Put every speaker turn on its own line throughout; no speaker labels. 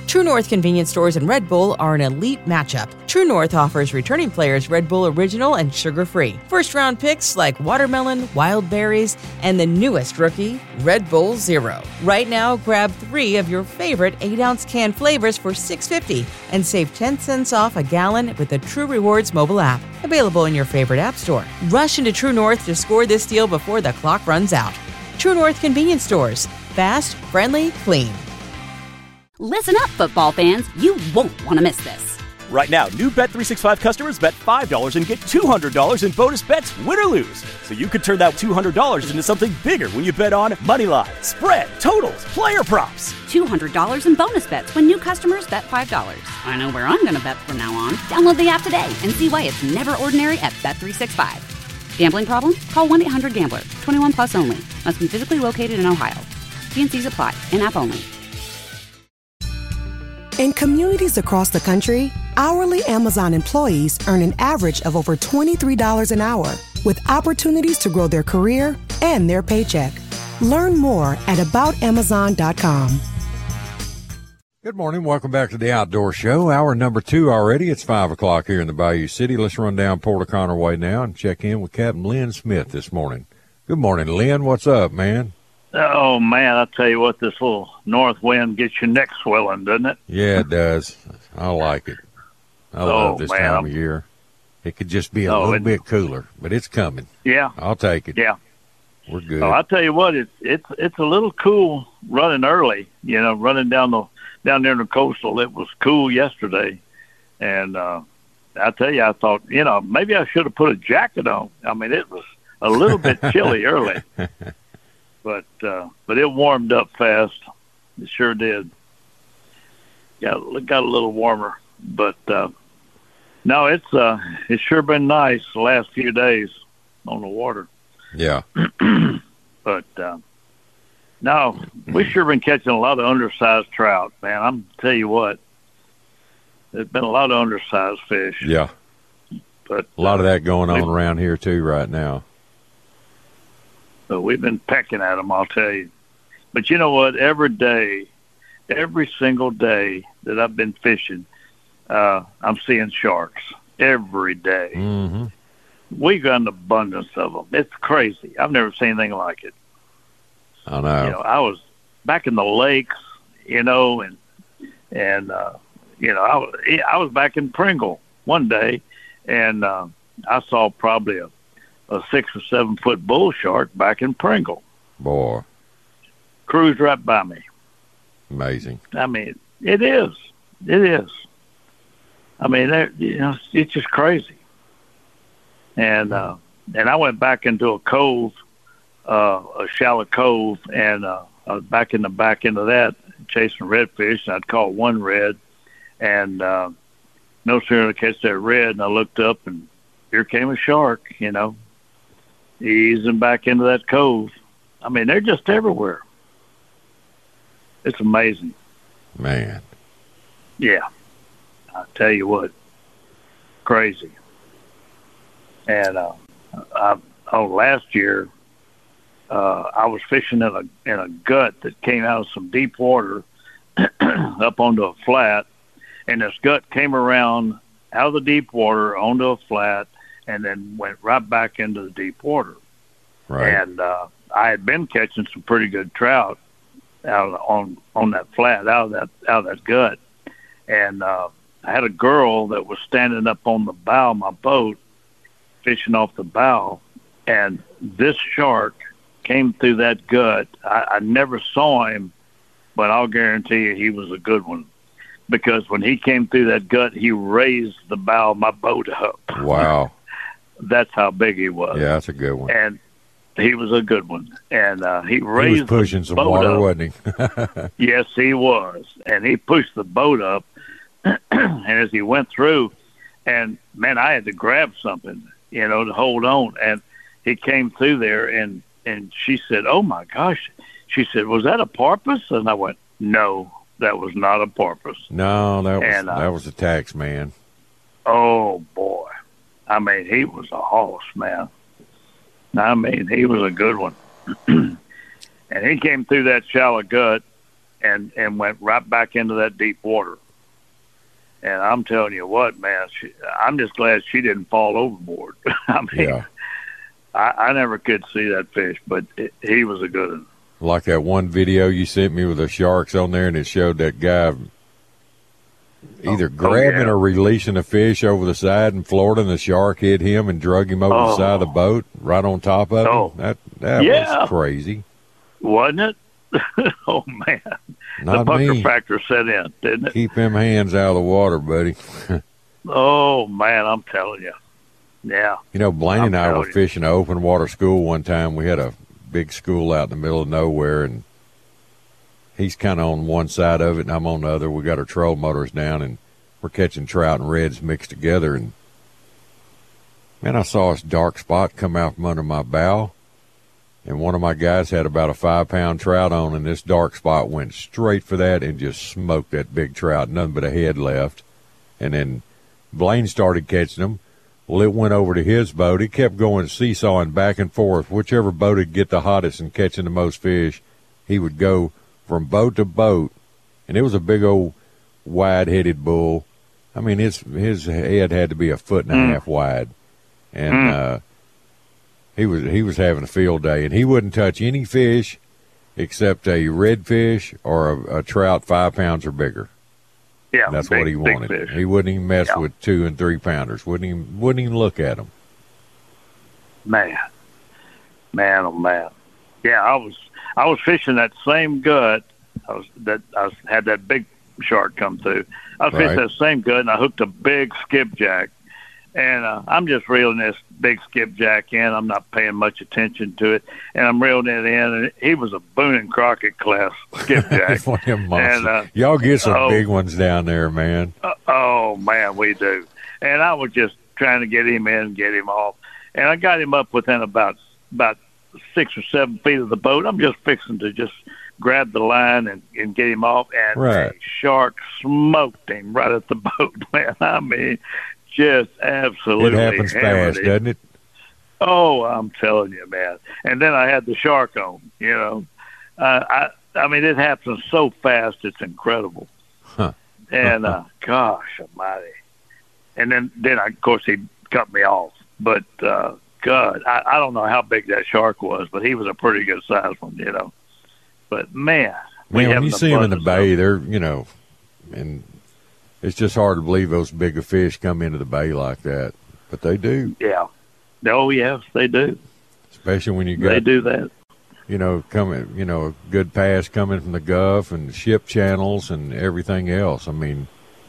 True North convenience stores and Red Bull are an elite matchup. True North offers returning players Red Bull Original and sugar-free. First-round picks like watermelon, wild berries, and the newest rookie, Red Bull Zero. Right now, grab 3 of your favorite 8-ounce can flavors for $6.50 and save 10 cents off a gallon with the True Rewards mobile app. Available in your favorite app store. Rush into True North to score this deal before the clock runs out. True North convenience stores. Fast, friendly, clean.
Listen up, football fans. You won't want to miss this.
Right now, new Bet365 customers bet $5 and get $200 in bonus bets, win or lose. So you could turn that $200 into something bigger when you bet on moneyline, spread, totals, player props.
$200 in bonus bets when new customers bet $5. I know where I'm going to bet from now on. Download the app today and see why it's never ordinary at Bet365. Gambling problem? Call 1-800-GAMBLER. 21 plus only. Must be physically located in Ohio. T&Cs apply. In-app only.
In communities across the country, hourly Amazon employees earn an average of over $23 an hour, with opportunities to grow their career and their paycheck. Learn more at aboutamazon.com.
Good morning. Welcome back to the Outdoor Show. Hour number 2 already. It's 5 o'clock here in the Bayou City. Let's run down Port O'Connor Way now and check in with Captain Lynn Smith this morning. Good morning, Lynn. What's up, man?
Oh, man, I tell you what, this little north wind gets your neck swelling, doesn't it?
Yeah, it does. I like it. I love this time of year. It could just be a little bit cooler, but it's coming.
Yeah.
I'll take it.
Yeah.
We're good.
Oh, I tell you what, it's a little cool running early, running down there in the coastal. It was cool yesterday. And I tell you, I thought, maybe I should have put a jacket on. I mean, it was a little bit chilly early. But it warmed up fast. It sure did. Got a little warmer, but no, it's sure been nice the last few days on the water.
Yeah.
But no, we sure been catching a lot of undersized trout, man. I'm tell you what, there's been a lot of undersized fish.
Yeah.
But
a lot of that going on around here too right now.
But we've been pecking at them, I'll tell you. But you know what? Every single day that I've been fishing, I'm seeing sharks every day.
Mm-hmm.
We got an abundance of them. It's crazy. I've never seen anything like it.
I know.
I was back in the lakes, and I was back in Pringle one day, and I saw probably a 6 or 7 foot bull shark back in Pringle.
Boy.
Cruised right by me.
Amazing.
I mean, it is. It is. I mean, it's just crazy. And I went back into a cove, a shallow cove, and I was back in the back end of that chasing redfish, and I'd caught one red, and no sooner did I catch that red, and I looked up, and here came a shark, easing back into that cove. I mean, they're just everywhere. It's amazing.
Man.
Yeah. I tell you what, crazy. And last year, I was fishing in a gut that came out of some deep water up onto a flat, and this gut came around out of the deep water onto a flat, and then went right back into the deep water.
Right.
And I had been catching some pretty good trout out on that flat, out of that gut. And I had a girl that was standing up on the bow of my boat, fishing off the bow, and this shark came through that gut. I never saw him, but I'll guarantee you he was a good one, because when he came through that gut, he raised the bow of my boat up.
Wow.
That's how big he was.
Yeah, that's a good one.
And he was a good one. And he raised
He was pushing some water,
up.
wasn't he?
Yes, he was. And he pushed the boat up. And as he went through, and, man, I had to grab something, to hold on. And he came through there, and she said, "Oh, my gosh." She said, "Was that a porpoise?" And I went, "No, that was not a porpoise."
No, that was a tax man.
Oh, boy. I mean, he was a hoss, man. I mean, he was a good one. And he came through that shallow gut, and went right back into that deep water. And I'm telling you what, man, I'm just glad she didn't fall overboard. I mean,
Yeah.
I never could see that fish, but he was a good one.
Like that one video you sent me with the sharks on there, and it showed that guy either grabbing or releasing a fish over the side in Florida, and the shark hit him and drug him over the side of the boat right on top of him. That was crazy.
Wasn't it? Oh, man.
Not
the pucker
me.
factor set in, didn't it?
Keep them hands out of the water, buddy.
Oh, man, I'm telling you. Yeah.
You know, Blaine and I were
you.
fishing an open water school one time. We had a big school out in the middle of nowhere, and he's kind of on one side of it, and I'm on the other. We got our trolling motors down, and we're catching trout and reds mixed together. And, man, I saw this dark spot come out from under my bow, and one of my guys had about a 5-pound trout on, and this dark spot went straight for that and just smoked that big trout, nothing but a head left. And then Blaine started catching them. Well, it went over to his boat. It kept going seesawing back and forth. Whichever boat would get the hottest and catching the most fish, he would go from boat to boat. And it was a big old wide-headed bull. I mean, his head had to be 1.5 feet wide. And he was having a field day. And he wouldn't touch any fish except a redfish or a trout 5 pounds or bigger.
Yeah,
that's what he wanted.
Fish.
He wouldn't even mess with 2 and 3 pounders. Wouldn't even look at them.
Man, oh man. Yeah, I was fishing that same gut. I had that big shark come through. I was fishing that same gut, and I hooked a big skipjack. And I'm just reeling this big skipjack in. I'm not paying much attention to it. And I'm reeling it in, and he was a Boone and Crockett class skipjack.
And, y'all get some big ones down there, man.
Oh, man, we do. And I was just trying to get him in, get him off. And I got him up within about 6 or 7 feet of the boat. I'm just fixing to just grab the line and get him off. And the shark smoked him right at the boat, man. I mean, just absolutely.
It happens fast, doesn't it?
Oh, I'm telling you, man. And then I had the shark on, you know. I mean, it happens so fast, it's incredible.
Huh.
And, gosh almighty. And then of course, he cut me off. But, God, I don't know how big that shark was, but he was a pretty good sized one, you know. But, man.
When you see them in the bay, they're, you know, and it's just hard to believe those bigger fish come into the bay like that. But they do.
Yeah. Oh, yes, they do.
Especially when you got,
they do that.
You know, a good pass coming from the Gulf and ship channels and everything else. I mean,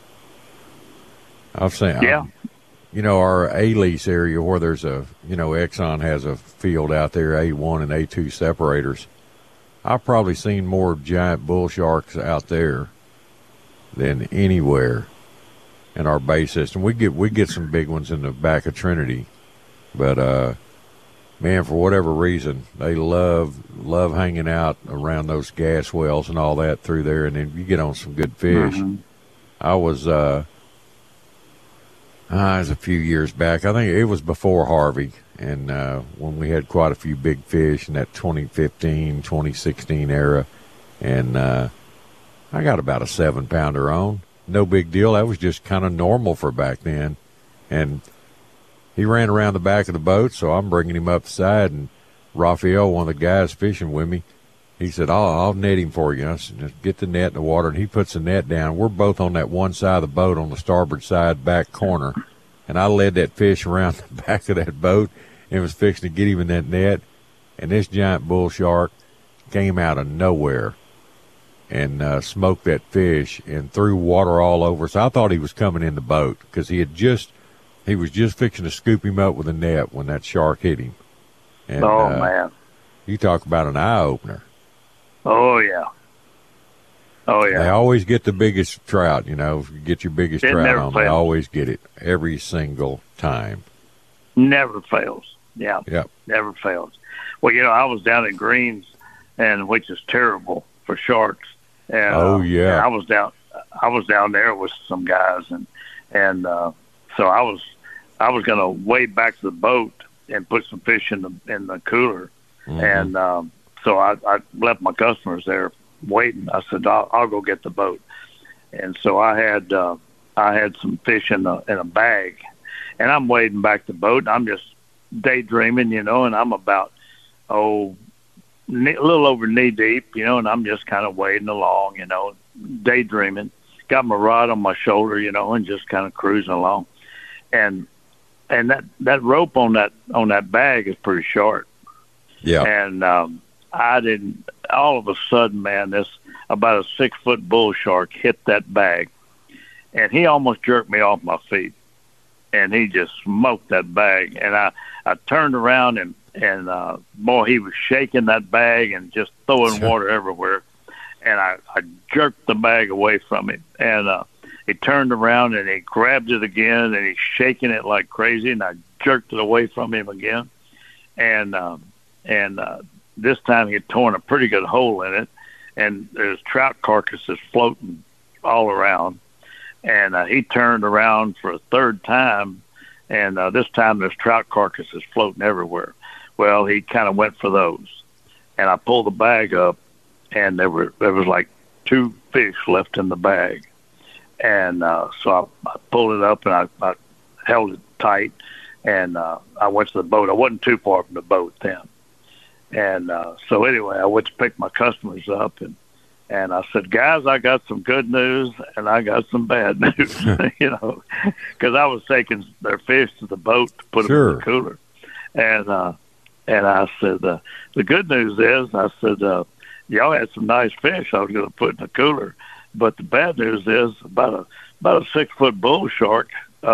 I've seen, you know, our A-lease area where there's Exxon has a field out there, A1 and A2 separators. I've probably seen more giant bull sharks out there than anywhere in our bay system. We get some big ones in the back of Trinity, but man, for whatever reason, they love hanging out around those gas wells and all that through there, and then you get on some good fish.
Mm-hmm.
I was it was a few years back. I think it was before Harvey, and when we had quite a few big fish in that 2015, 2016 era, and I got about a 7-pounder on. No big deal. That was just kind of normal for back then. And he ran around the back of the boat, so I'm bringing him up the side. And Raphael, one of the guys fishing with me, he said, I'll net him for you. I said, just get the net in the water. And he puts the net down. We're both on that one side of the boat on the starboard side back corner. And I led that fish around the back of that boat and was fixing to get him in that net. And this giant bull shark came out of nowhere and smoked that fish and threw water all over. So I thought he was coming in the boat because he was just fixing to scoop him up with a net when that shark hit him. And,
man.
You talk about an eye-opener.
Oh, yeah. Oh, yeah.
They always get the biggest trout, you know. If you get your biggest trout on, they always get it every single time.
Never fails. Yeah.
Yep.
Never fails. Well, you know, I was down at Greens, which is terrible for sharks. And,
yeah.
I was down there with some guys, and so I was going to wade back to the boat and put some fish in the cooler, and so I left my customers there waiting. I said, I'll go get the boat. And so I had some fish in a bag, and I'm wading back the boat. And I'm just daydreaming, and I'm about, a little over knee deep, and I'm just kind of wading along, daydreaming. Got my rod on my shoulder, and just kind of cruising along. And that rope on that bag is pretty short.
Yeah.
And I didn't. All of a sudden, man, this about a 6-foot bull shark hit that bag, and he almost jerked me off my feet. And he just smoked that bag. And I turned around and boy, he was shaking that bag and just throwing water everywhere. And I jerked the bag away from him. And he turned around and he grabbed it again, and he's shaking it like crazy. And I jerked it away from him again. And this time he had torn a pretty good hole in it. And there's trout carcasses floating all around. And he turned around for a third time, and this time there's trout carcasses floating everywhere. Well, he kind of went for those. And I pulled the bag up, and there was like 2 fish left in the bag. And so I pulled it up, and I held it tight, and I went to the boat. I wasn't too far from the boat then. And so anyway, I went to pick my customers up, and I said, guys, I got some good news and I got some bad news, because I was taking their fish to the boat to put them in the cooler. And I said, the good news is, I said, y'all had some nice fish I was going to put in the cooler. But the bad news is about a 6-foot bull shark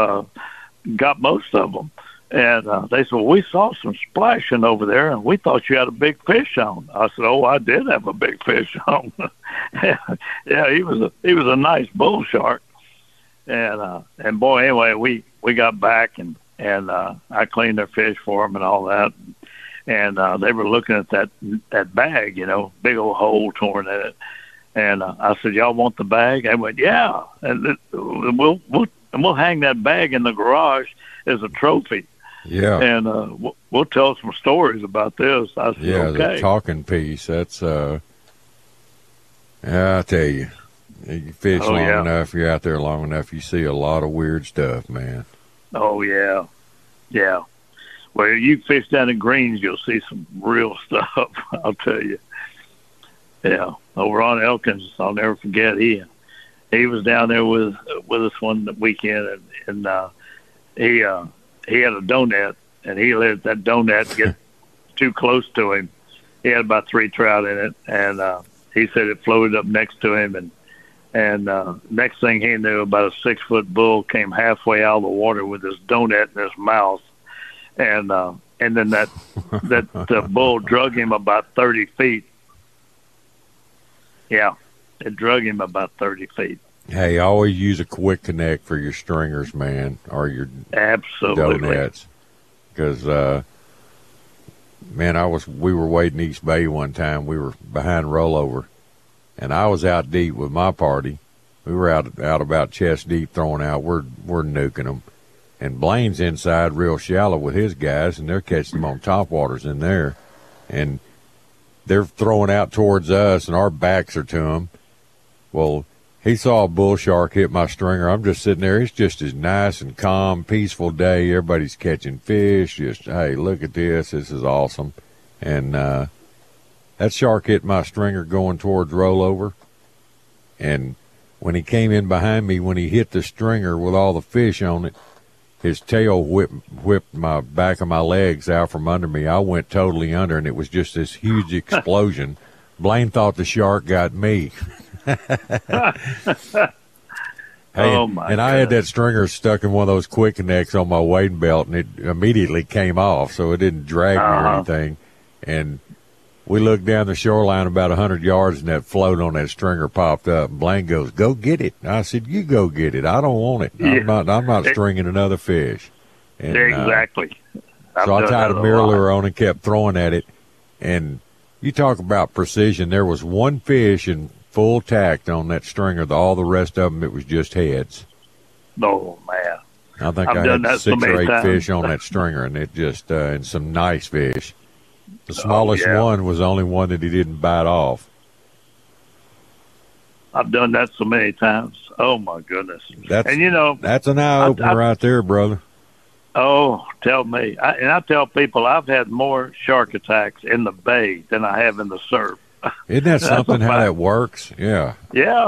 got most of them. And they said, well, we saw some splashing over there, and we thought you had a big fish on. I said, oh, I did have a big fish on. Yeah, he was a nice bull shark. And boy, anyway, we got back, and I cleaned their fish for them and all that. And they were looking at that bag, big old hole torn in it. And I said, y'all want the bag? They went, yeah. And we'll hang that bag in the garage as a trophy.
Yeah.
And we'll tell some stories about this. I said, okay.
The talking piece. That's, I tell you, you fish long enough, you're out there long enough, you see a lot of weird stuff, man.
Oh, yeah. Yeah. Well, you fish down in Greens, you'll see some real stuff, I'll tell you. Yeah. Over on Elkins, I'll never forget, he was down there with us one weekend, and he had a donut, and he let that donut get too close to him. He had about 3 trout in it, and he said it floated up next to him, and next thing he knew, about a 6-foot bull came halfway out of the water with his donut in his mouth, and then that bull drug him about 30 feet. Yeah, it drug him about 30 feet.
Hey, always use a quick connect for your stringers, man, or your donuts. Because, man, we were wading East Bay one time. We were behind rollover, and I was out deep with my party. We were out about chest deep throwing out. We're nuking them. And Blaine's inside real shallow with his guys, and they're catching them on topwaters in there. And they're throwing out towards us, and our backs are to them. Well, he saw a bull shark hit my stringer. I'm just sitting there. It's just as nice and calm, peaceful day. Everybody's catching fish. Just, hey, look at this. This is awesome. And that shark hit my stringer going towards rollover. And when he came in behind me, when he hit the stringer with all the fish on it, his tail whipped my back of my legs out from under me. I went totally under, and it was just this huge explosion. Blaine thought the shark got me. Hey,
oh my!
And I had that stringer stuck in one of those quick connects on my wading belt, and it immediately came off, so it didn't drag me or anything. And we looked down the shoreline about 100 yards, and that float on that stringer popped up. And Blaine goes, "Go get it." And I said, "You go get it. I don't want it. I'm not stringing another fish." And,
exactly.
So I tied a mirror lure on and kept throwing at it. And you talk about precision. There was one fish in full tacked on that stringer. All the rest of them, it was just heads.
Oh, man.
I think I had 6 or 8 fish on that stringer, and it just and some nice fish. The smallest one was the only one that he didn't bite off.
I've done that so many times. Oh my goodness!
That's an eye opener right there, brother.
Oh, tell me! I tell people I've had more shark attacks in the bay than I have in the surf.
Isn't that something? How that works? Yeah.
Yeah.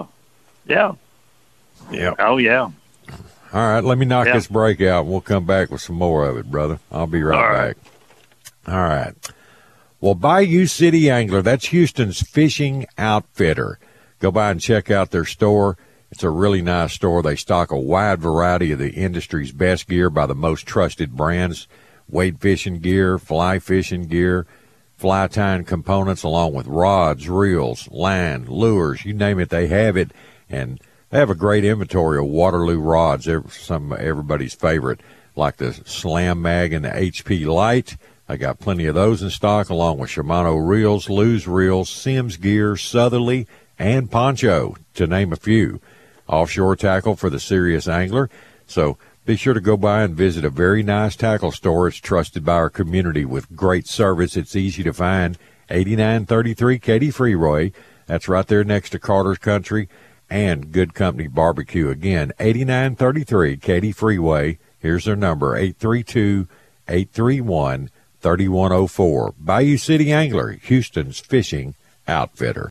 Oh yeah.
All right, let me knock this break out, and we'll come back with some more of it, brother. I'll be right back. All right. Well, Bayou City Angler, that's Houston's fishing outfitter. Go by and check out their store. It's a really nice store. They stock a wide variety of the industry's best gear by the most trusted brands, wade fishing gear, fly fishing gear, fly tying components, along with rods, reels, line, lures, you name it, they have it. And they have a great inventory of Waterloo rods, some of everybody's favorite, like the Slam Mag and the HP Light. They got plenty of those in stock, along with Shimano reels, Lew's reels, Sims gear, Southerly, and Poncho, to name a few. Offshore tackle for the serious angler. So be sure to go by and visit a very nice tackle store. It's trusted by our community with great service. It's easy to find. 8933 Katy Freeway. That's right there next to Carter's Country and Good Company Barbecue. Again, 8933 Katy Freeway. Here's their number, 832-831-3104. Bayou City Angler, Houston's fishing outfitter.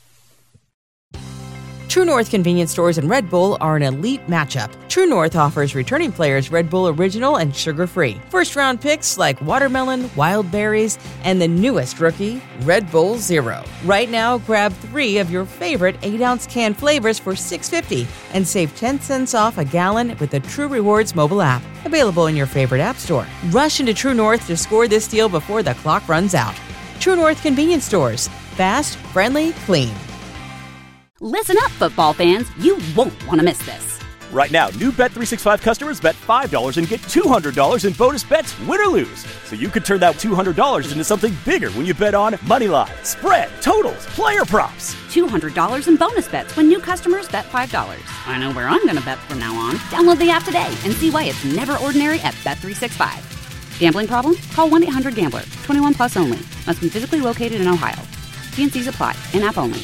True North convenience stores and Red Bull are an elite matchup. True North offers returning players Red Bull Original and sugar-free. First-round picks like watermelon, wild berries, and the newest rookie, Red Bull Zero. Right now, grab 3 of your favorite 8-ounce can flavors for $6.50 and save 10 cents off a gallon with the True Rewards mobile app. Available in your favorite app store. Rush into True North to score this deal before the clock runs out. True North convenience stores. Fast, friendly, clean.
Listen up, football fans. You won't want to miss this.
Right now, new Bet365 customers bet $5 and get $200 in bonus bets, win or lose. So you could turn that $200 into something bigger when you bet on Moneyline, spread, totals, player props.
$200 in bonus bets when new customers bet $5. I know where I'm going to bet from now on. Download the app today and see why it's never ordinary at Bet365. Gambling problem? Call 1-800-GAMBLER. 21 plus only. Must be physically located in Ohio. T&Cs apply. In-app only.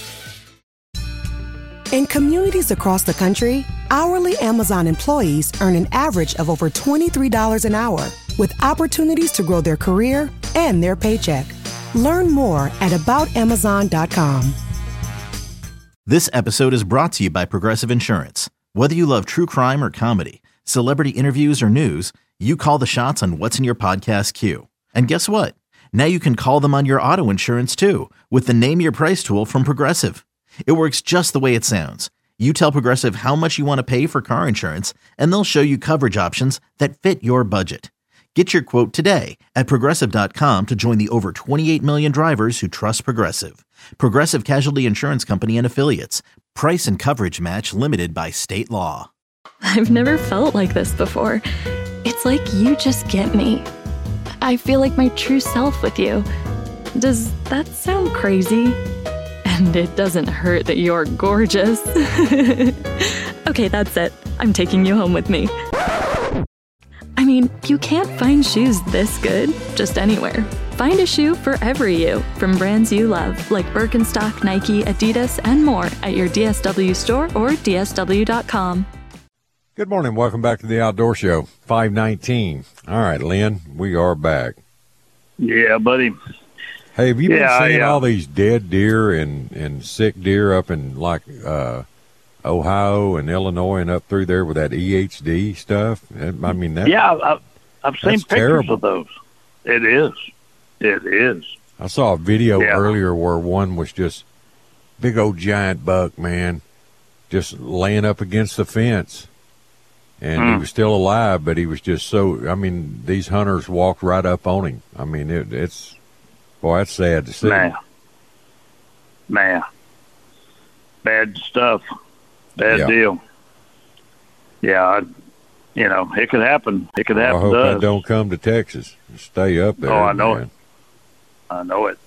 In communities across the country, hourly Amazon employees earn an average of over $23 an hour, with opportunities to grow their career and their paycheck. Learn more at aboutamazon.com.
This episode is brought to you by Progressive Insurance. Whether you love true crime or comedy, celebrity interviews or news, you call the shots on what's in your podcast queue. And guess what? Now you can call them on your auto insurance too, with the Name Your Price tool from Progressive. It works just the way it sounds. You tell Progressive how much you want to pay for car insurance, and they'll show you coverage options that fit your budget. Get your quote today at Progressive.com to join the over 28 million drivers who trust Progressive. Progressive Casualty Insurance Company and Affiliates. Price and coverage match limited by state law.
I've never felt like this before. It's like you just get me. I feel like my true self with you. Does that sound crazy? And it doesn't hurt that you're gorgeous. Okay, that's it. I'm taking you home with me. I mean, you can't find shoes this good just anywhere. Find a shoe for every you from brands you love, like Birkenstock, Nike, Adidas, and more at your DSW store or DSW.com.
Good morning. Welcome back to the Outdoor Show, 519. All right, Lynn, we are back.
Yeah, buddy.
Hey, have you been seeing all these dead deer and sick deer up in, like, Ohio and Illinois and up through there with that EHD stuff? I mean, that,
I've seen pictures
terrible.
of those. It is.
I saw a video earlier where one was just big old giant buck, man, just laying up against the fence. And he was still alive, but he was just so, I mean, these hunters walked right up on him. I mean, it's, boy, that's sad to see.
Man. Bad stuff. Bad deal. Yeah, it could happen. It could happen.
I hope that don't come to Texas. Stay up there.
Oh, I know it. I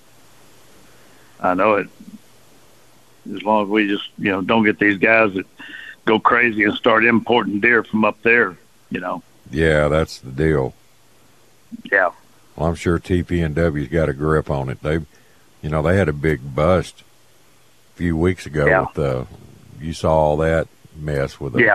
know it. As long as we just, don't get these guys that go crazy and start importing deer from up there,
Yeah, that's the deal.
Yeah.
Well, I'm sure TP&W's got a grip on it. They had a big bust a few weeks ago with you saw all that mess with the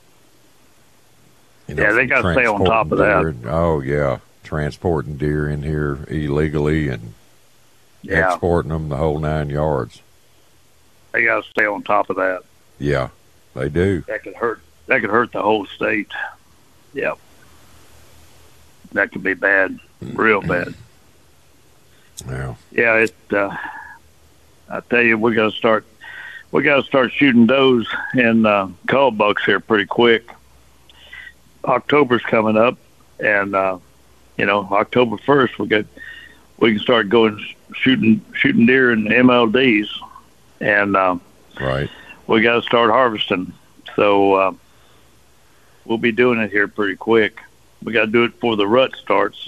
they got to stay on top of that.
Oh yeah, transporting deer in here illegally and exporting them the whole 9 yards.
They got to stay on top of that.
Yeah, they do.
That could hurt. That could hurt the whole state. Yeah, that could be bad, real bad.
Yeah.
Yeah, I tell you, we got to start shooting does and cull bucks here pretty quick. October's coming up, and October 1st we can start going shooting deer in MLDs, and
right.
We got to start harvesting. So we'll be doing it here pretty quick. We got to do it before the rut starts,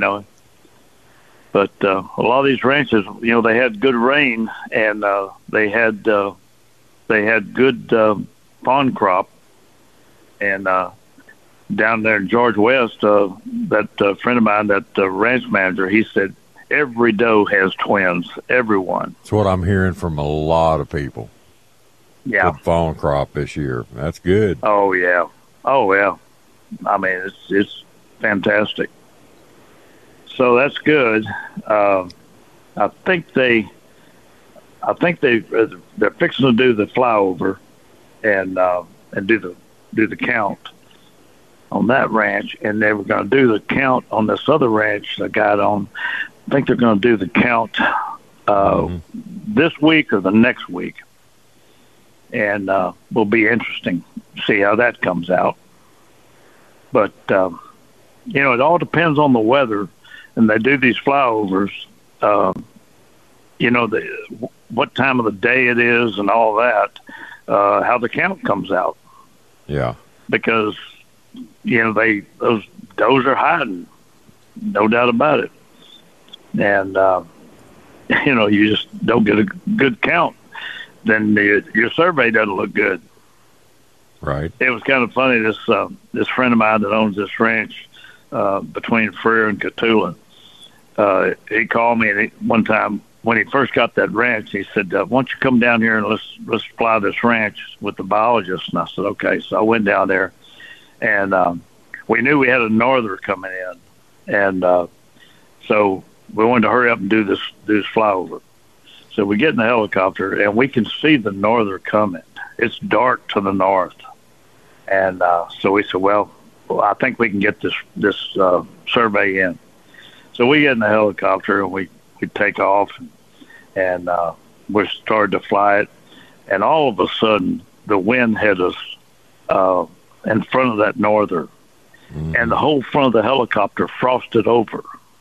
But a lot of these ranches, they had good rain, and they had good pond crop, and down there in George West, that friend of mine, that ranch manager, he said every doe has twins, everyone.
That's what I'm hearing from a lot of people.
Yeah,
good fawn crop this year. That's good.
Oh yeah. I mean, it's fantastic. So that's good. I think they're fixing to do the flyover and do the count on that ranch, and they were going to do the count on this other ranch I got on. I think they're going to do the count this week or the next week, and will be interesting to see how that comes out. But it all depends on the weather. And they do these flyovers, what time of the day it is and all that, how the count comes out.
Yeah.
Because, those does are hiding, no doubt about it. And, you just don't get a good count. Then your survey doesn't look good.
Right.
It was kind of funny, this friend of mine that owns this ranch between Freer and Cotulla, he called me one time when he first got that ranch. He said, "Why don't you come down here and let's fly this ranch with the biologist?" And I said, "Okay." So I went down there, and we knew we had a norther coming in, and so we wanted to hurry up and do this flyover. So we get in the helicopter, and we can see the norther coming. It's dark to the north, and so we said, "Well, I think we can get this survey in." So we get in the helicopter and we take off, and we started to fly it, and all of a sudden the wind hit us in front of that norther, and the whole front of the helicopter frosted over.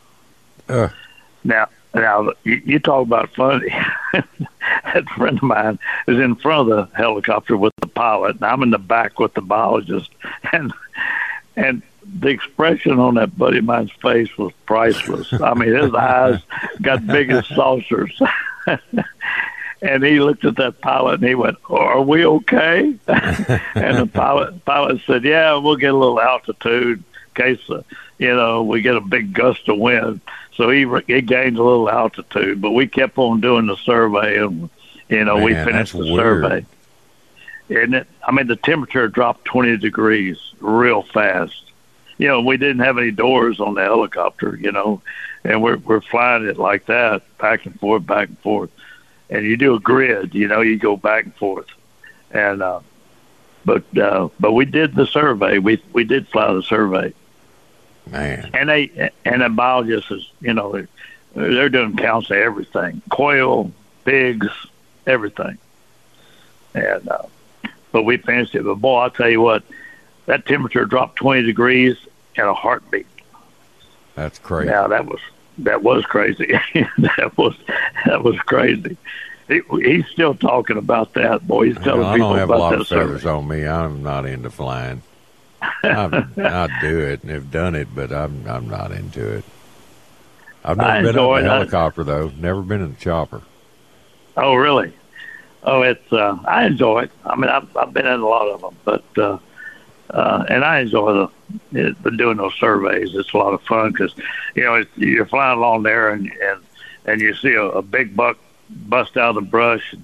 Now you talk about funny. That friend of mine is in front of the helicopter with the pilot, and I'm in the back with the biologist, and the expression on that buddy of mine's face was priceless. I mean, his eyes got big as saucers. And he looked at that pilot and he went, "Are we okay?" And the pilot said, "Yeah, we'll get a little altitude in case, we get a big gust of wind." So he gained a little altitude, but we kept on doing the survey, and, we finished the survey. Isn't it? I mean, the temperature dropped 20 degrees real fast. We didn't have any doors on the helicopter, and we're flying it like that, back and forth. And you do a grid, you go back and forth. And, but we did the survey. We did fly the survey.
Man.
And the biologists is, they're doing counts of everything, quail, pigs, everything. And, but we finished it. But boy, I'll tell you what, that temperature dropped 20 degrees in a heartbeat.
That's crazy.
Now that was crazy. that was crazy. He's still talking about that, boy. He's telling people about that. I don't have a lot of
feathers on me. I'm not into flying. I do it and have done it, but I'm not into it. I've never been in a helicopter though. Never been in a chopper.
Oh, really? Oh, I enjoy it. I mean, I've been in a lot of them, but and I enjoy doing those surveys. It's a lot of fun because you're flying along there and you see a big buck bust out of the brush,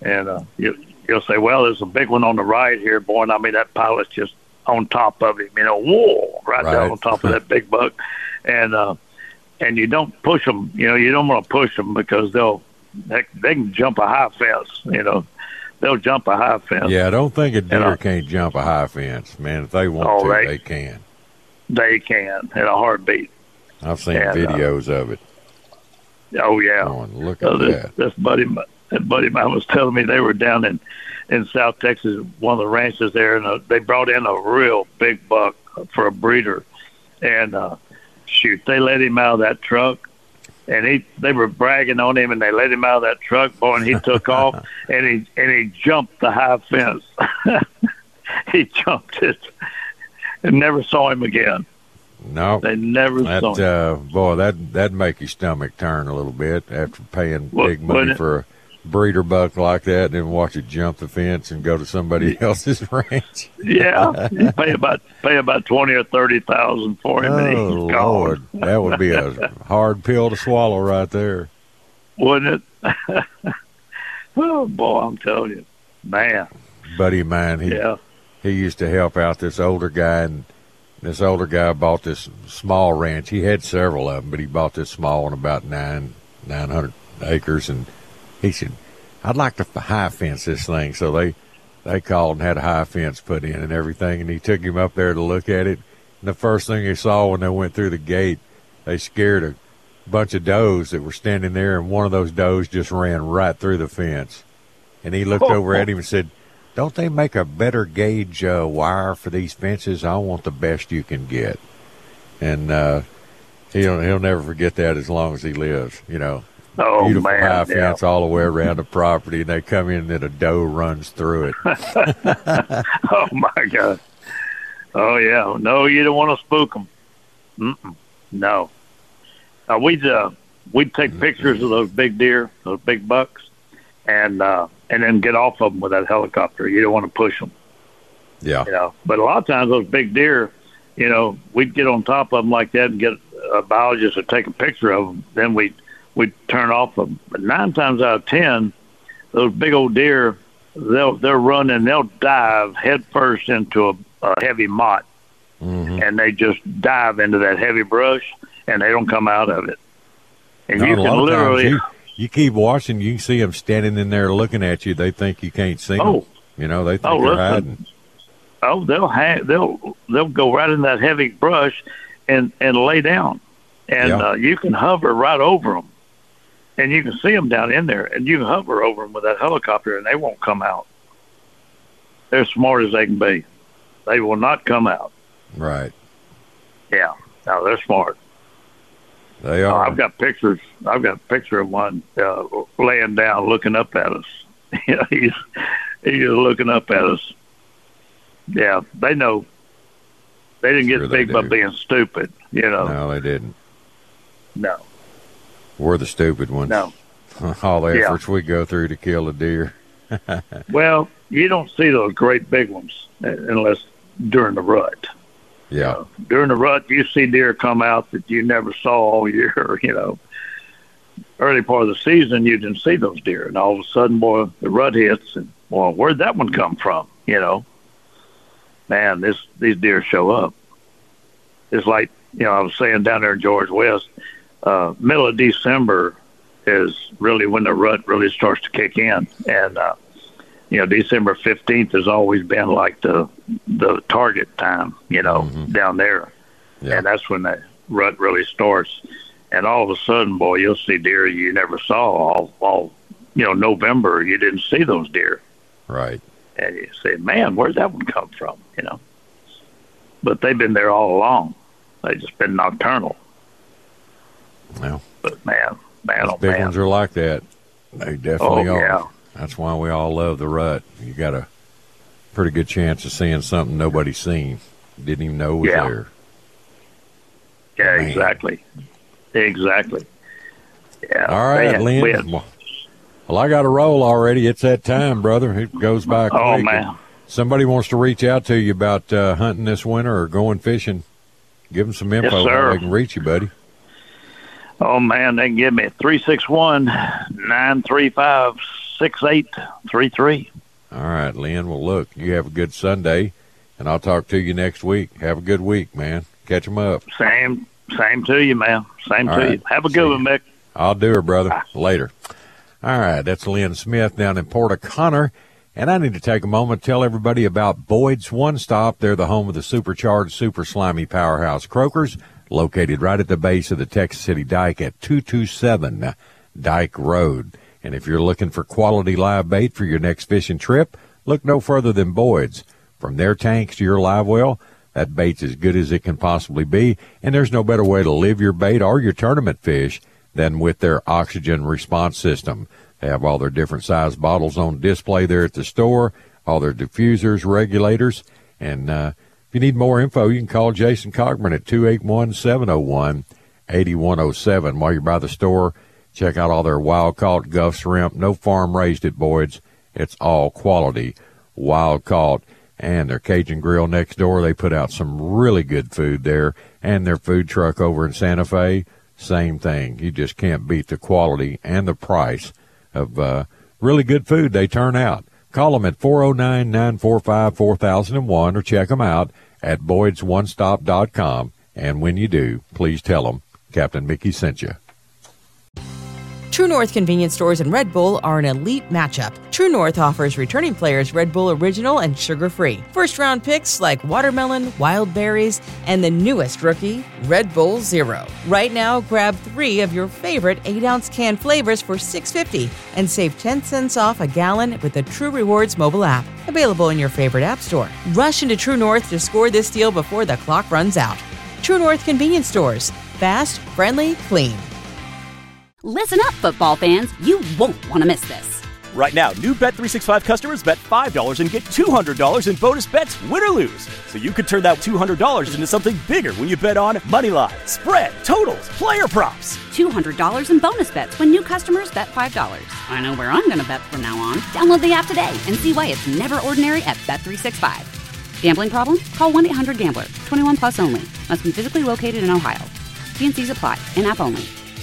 And you'll say, well, there's a big one on the right here, boy. And I mean, that pilot's just on top of him, whoa, right down on top of that big buck. And you don't push them, you don't want to push them because they can jump a high fence, They'll jump a high fence.
Yeah, I don't think a deer can't jump a high fence, man. If they want to, they can.
They can in a heartbeat.
I've seen videos of it.
Oh yeah,
look at that.
That buddy of mine was telling me they were down in South Texas, one of the ranches there, and they brought in a real big buck for a breeder, and they let him out of that truck. And they were bragging on him, and they let him out of that truck, boy, and he took off, and he jumped the high fence. He jumped it, and never saw him again.
No,
they never saw him.
Boy, that'd make your stomach turn a little bit after paying big money for a breeder buck like that, and then watch it jump the fence and go to somebody else's ranch.
Yeah, you pay about $20,000 or $30,000 for him, and he's gone.
Lord, that would be a hard pill to swallow right there,
wouldn't it? Oh boy, I'm telling you, man.
Buddy of mine, he used to help out this older guy, and this older guy bought this small ranch. He had several of them, but he bought this small one, about 900 acres, and he said, I'd like to high fence this thing. So they called and had a high fence put in and everything, and he took him up there to look at it. And the first thing he saw when they went through the gate, they scared a bunch of does that were standing there, and one of those does just ran right through the fence. And he looked over at him and said, don't they make a better gauge wire for these fences? I want the best you can get. And he'll never forget that as long as he lives,
Oh,
beautiful
man,
high fence all the way around the property, and they come in and a doe runs through it.
Oh, my God. Oh, yeah. No, you don't want to spook them. No. We'd take pictures of those big deer, those big bucks, and then get off of them with that helicopter. You don't want to push them.
Yeah.
But a lot of times those big deer, we'd get on top of them like that and get a biologist to take a picture of them. Then we'd turn off them. But 9 times out of 10, those big old deer, they'll run and they'll dive head first into a heavy mott, and they just dive into that heavy brush, and they don't come out of it. And you can literally,
you keep watching, you can see them standing in there looking at you. They think you can't see them. They think you're hiding.
Oh, they'll go right in that heavy brush and lay down, and you can hover right over them. And you can see them down in there, and you can hover over them with that helicopter, and they won't come out. They're smart as they can be. They will not come out.
Right.
Yeah. No, they're smart.
They are.
I've got pictures. I've got a picture of one laying down, looking up at us. He's looking up at us. Yeah, they know. They didn't get big by being stupid.
No, they didn't.
No.
We're the stupid ones.
No.
All the efforts we go through to kill a deer.
Well, you don't see those great big ones unless during the rut.
Yeah.
During the rut, you see deer come out that you never saw all year, Early part of the season, you didn't see those deer. And all of a sudden, boy, the rut hits, and, well, where'd that one come from, Man, these deer show up. It's like, I was saying down there in George West, middle of December is really when the rut really starts to kick in. And, December 15th has always been like the target time, down there. Yeah. And that's when the rut really starts. And all of a sudden, boy, you'll see deer you never saw all November. You didn't see those deer.
Right.
And you say, man, where'd that one come from, But they've been there all along. They've just been nocturnal.
Well,
but man, oh
big
man.
Ones are like that. They definitely are.
Yeah.
That's why we all love the rut. You got a pretty good chance of seeing something nobody's seen, didn't even know was there.
Yeah, man. Exactly. Yeah.
All right, Lynn. Well, I got to roll already. It's that time, brother. It goes by quick.
Oh, man.
If somebody wants to reach out to you about hunting this winter or going fishing, give them some info how they can reach you, buddy.
Oh, man, they can give me 361-935 888-646-6833.
All right, Lynn. Well, look, you have a good Sunday, and I'll talk to you next week. Have a good week, man. Catch 'em up.
Same to you, man. Same to you. Have a good one, Mick.
I'll do it, brother. Later. All right, that's Lynn Smith down in Port O'Connor. And I need to take a moment to tell everybody about Boyd's One Stop. They're the home of the supercharged, super slimy powerhouse croakers, located right at the base of the Texas City Dike at 227 Dike Road. And if you're looking for quality live bait for your next fishing trip, look no further than Boyd's. From their tanks to your live well, that bait's as good as it can possibly be. And there's no better way to live your bait or your tournament fish than with their oxygen response system. They have all their different size bottles on display there at the store, all their diffusers, regulators. And if you need more info, you can call Jason Cogburn at 281-701-8107. While you're by the store, check out all their wild-caught Gulf shrimp. No farm-raised at Boyd's. It's all quality wild-caught. And their Cajun Grill next door, they put out some really good food there. And their food truck over in Santa Fe, same thing. You just can't beat the quality and the price of really good food they turn out. Call them at 409-945-4001 or check them out at boydsonestop.com. And when you do, please tell them Captain Mickey sent you.
True North convenience stores and Red Bull are an elite matchup. True North offers returning players Red Bull Original and sugar-free. First-round picks like watermelon, wild berries, and the newest rookie, Red Bull Zero. Right now, grab 3 of your favorite 8-ounce can flavors for $6.50 and save 10 cents off a gallon with the True Rewards mobile app. Available in your favorite app store. Rush into True North to score this deal before the clock runs out. True North convenience stores. Fast, friendly, clean.
Listen up, football fans. You won't want to miss this.
Right now, new Bet365 customers bet $5 and get $200 in bonus bets, win or lose. So you could turn that $200 into something bigger when you bet on money line, spread, totals, player props.
$200 in bonus bets when new customers bet $5. I know where I'm going to bet from now on. Download the app today and see why it's never ordinary at Bet365. Gambling problem? Call 1-800-GAMBLER. 21 plus only. Must be physically located in Ohio. T&Cs apply. In-app only.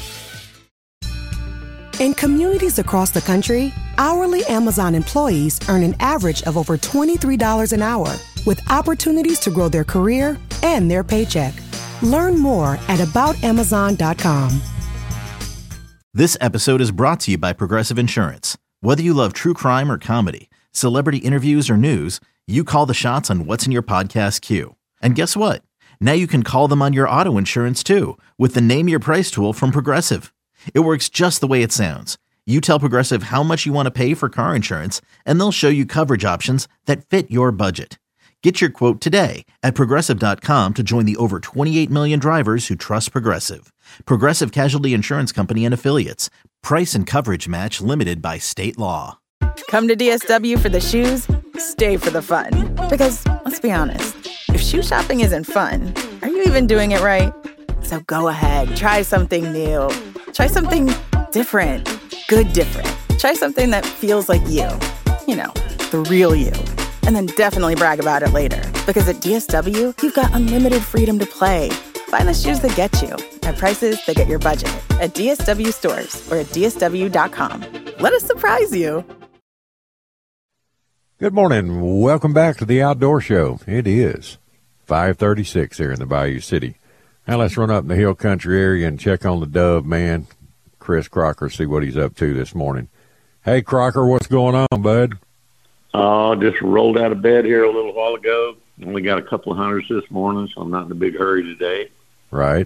In communities across the country, hourly Amazon employees earn an average of over $23 an hour, with opportunities to grow their career and their paycheck. Learn more at aboutamazon.com.
This episode is brought to you by Progressive Insurance. Whether you love true crime or comedy, celebrity interviews or news, you call the shots on what's in your podcast queue. And guess what? Now you can call them on your auto insurance too, with the Name Your Price tool from Progressive. It works just the way it sounds. You tell Progressive how much you want to pay for car insurance, and they'll show you coverage options that fit your budget. Get your quote today at Progressive.com to join the over 28 million drivers who trust Progressive. Progressive Casualty Insurance Company and Affiliates. Price and coverage match limited by state law.
Come to DSW for the shoes, stay for the fun. Because, let's be honest, if shoe shopping isn't fun, are you even doing it right? So go ahead, try something new. Try something different. Good different. Try something that feels like you. You know, the real you. And then definitely brag about it later. Because at DSW, you've got unlimited freedom to play. Find the shoes that get you at prices that get your budget at DSW stores or at DSW.com. Let us surprise you.
Good morning. Welcome back to the Outdoor Show. It is 5:36 here in the Bayou City. Now let's run up in the hill country area and check on the Dove man, Chris Crocker, see what he's up to this morning. Hey, Crocker, what's going on, bud?
Oh, just rolled out of bed here a little while ago. Only got a couple of hunters this morning, so I'm not in a big hurry today.
Right.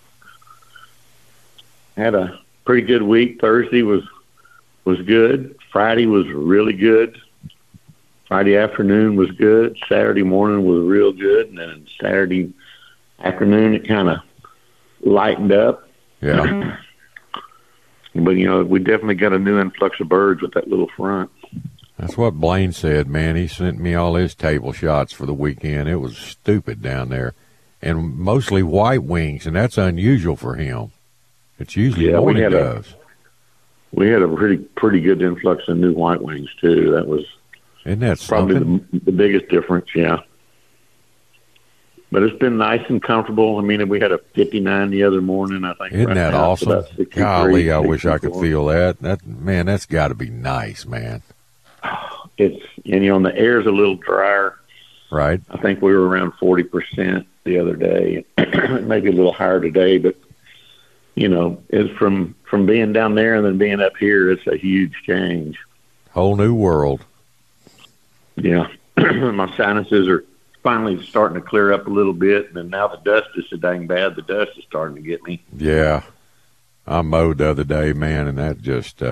Had a pretty good week. Thursday was good. Friday was really good. Friday afternoon was good. Saturday morning was real good. And then Saturday afternoon, it kind of lightened up.
Yeah.
But, you know, we definitely got a new influx of birds with that little front.
That's what Blaine said, man. He sent me all his table shots for the weekend. It was stupid down there. And mostly white wings, and that's unusual for him. It's usually morning doves.
We had a pretty good influx of new white wings, too. That was
Isn't that
probably the biggest difference, yeah. But it's been nice and comfortable. I mean, we had a 59 the other morning, I think.
Isn't that awesome? Golly, I wish I could
64.
feel that. That's got to be nice, man.
And the air's a little drier.
Right.
I think we were around 40% the other day, maybe a little higher today. But it's from being down there and then being up here. It's a huge change.
Whole new world.
Yeah, my sinuses are finally starting to clear up a little bit, and now the dust is so dang bad. The dust is starting to get me.
Yeah, I mowed the other day, man, and that just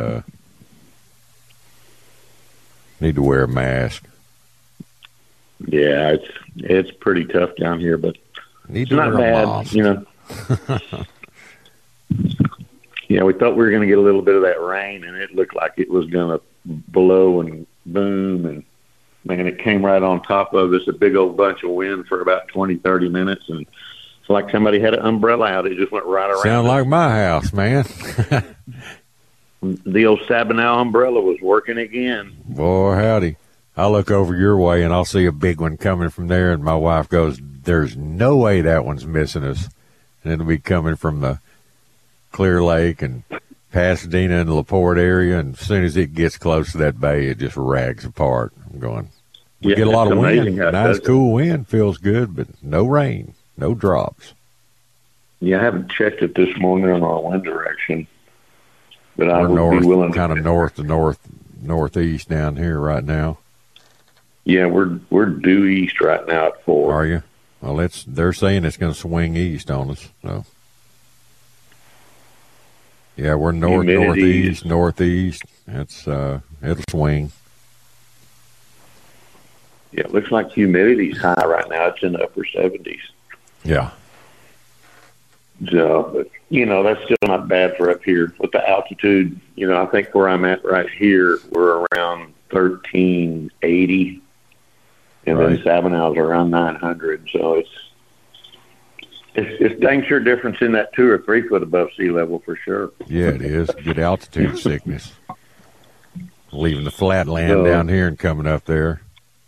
need to wear a mask.
Yeah, it's pretty tough down here, but
it's
not bad. Yeah, we thought we were going to get a little bit of that rain, and it looked like it was going to blow and boom, and man, it came right on top of us, a big old bunch of wind for about 20, 30 minutes, and it's like somebody had an umbrella out. It just went right around.
Sound like my house, man.
The old Sabinal umbrella was working again.
Boy, howdy. I look over your way, and I'll see a big one coming from there, and my wife goes, there's no way that one's missing us. And it'll be coming from the Clear Lake and Pasadena and LaPorte area, and as soon as it gets close to that bay, it just rags apart. I'm going, we get a lot of wind, nice cool wind, feels good, but no rain, no drops.
Yeah, I haven't checked it this morning on our wind direction, but I
would
be willing
kind of north to northeast down here right now.
Yeah, we're due east right now at 4.
Are you? Well, they're saying it's going to swing east on us. So, yeah, we're northeast. It's it'll swing.
Yeah, it looks like humidity's high right now. It's in the upper 70s.
Yeah.
So, but that's still not bad for up here with the altitude. I think where I'm at right here, we're around 1380. And then Sabinal's around 900, so it's dang sure difference in that 2 or 3 foot above sea level for sure.
Yeah, it is. Get altitude sickness. Leaving the flat land down here and coming up there.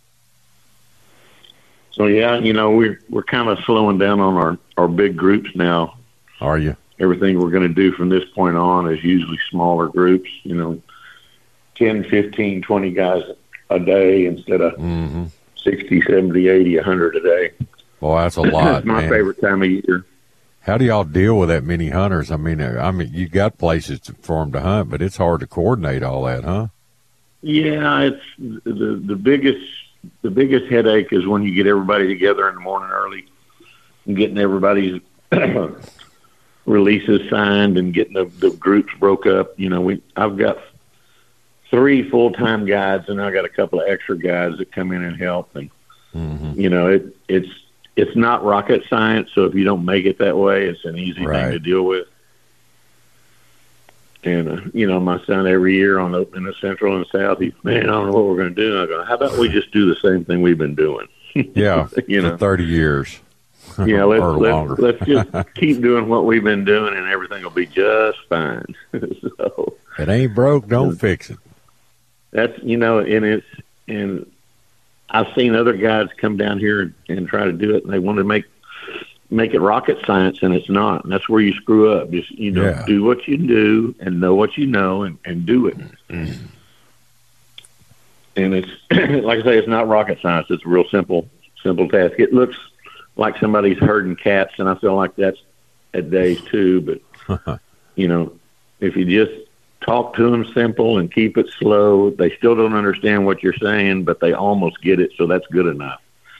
So yeah, we're kind of slowing down on our big groups now.
Are you?
Everything we're going to do from this point on is usually smaller groups. 10, 15, 20 guys a day instead of 60, 70, 80, 100 a day.
Boy, that's a lot.
It's my favorite time of year.
How do y'all deal with that many hunters? I mean, you got places for them to hunt, but it's hard to coordinate all that, huh?
Yeah, it's the biggest headache is when you get everybody together in the morning early and getting everybody's releases signed and getting the groups broke up. I've got 3 full-time guides, and I got a couple of extra guys that come in and help. And it's not rocket science. So if you don't make it that way, it's an easy thing to deal with. And my son every year in the Central and South, he's, man, I don't know what we're going to do. I go, how about we just do the same thing we've been doing?
Yeah, for 30 years.
Yeah, let's just keep doing what we've been doing, and everything will be just fine. So
it ain't broke, don't fix it.
That's and I've seen other guys come down here and try to do it, and they want to make it rocket science, and it's not. And that's where you screw up. Just do what you do and know what you know and do it. Mm-hmm. And it's like I say, it's not rocket science. It's a real simple task. It looks like somebody's herding cats, and I feel like that's at days too. But if you just talk to them simple and keep it slow, they still don't understand what you're saying, but they almost get it, so that's good enough.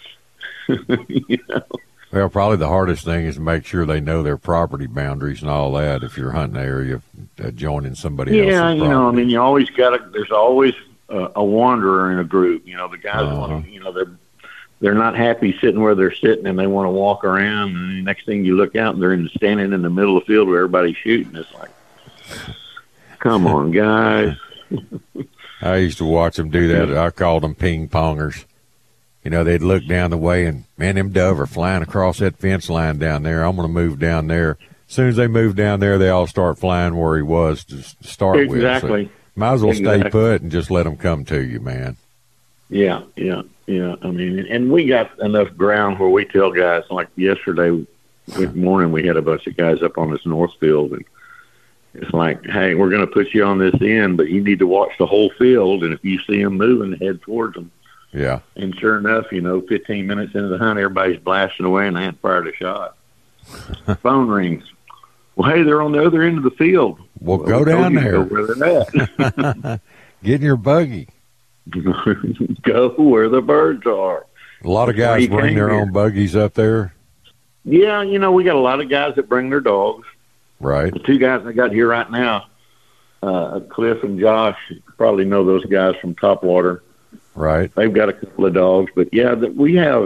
Well, probably the hardest thing is to make sure they know their property boundaries and all that if you're hunting an area joining somebody else's property.
Yeah, I mean, you always there's always a wanderer in a group. The guys they're not happy sitting where they're sitting, and they want to walk around, and the next thing you look out, and they're standing in the middle of the field where everybody's shooting. It's like, come on, guys.
I used to watch them do that. I called them ping-pongers. They'd look down the way, and, man, them dove are flying across that fence line down there. I'm going to move down there. As soon as they move down there, they all start flying where he was to start with.
Exactly.
So might as well stay put and just let them come to you, man.
Yeah. I mean, and we got enough ground where we tell guys, like yesterday morning, we had a bunch of guys up on this north field, and it's like, hey, we're going to put you on this end, but you need to watch the whole field, and if you see them moving, head towards them.
Yeah.
And sure enough, 15 minutes into the hunt, everybody's blasting away, and they hadn't fired a shot. Phone rings. Well, hey, they're on the other end of the field.
Well, go down there.
Go where they're at.
Get in your buggy.
Go where the birds are.
A lot of guys bring their own buggies up there.
Yeah, we got a lot of guys that bring their dogs.
Right.
The two guys I got here right now, Cliff and Josh, you probably know those guys from Topwater.
Right.
They've got a couple of dogs, but yeah, we have,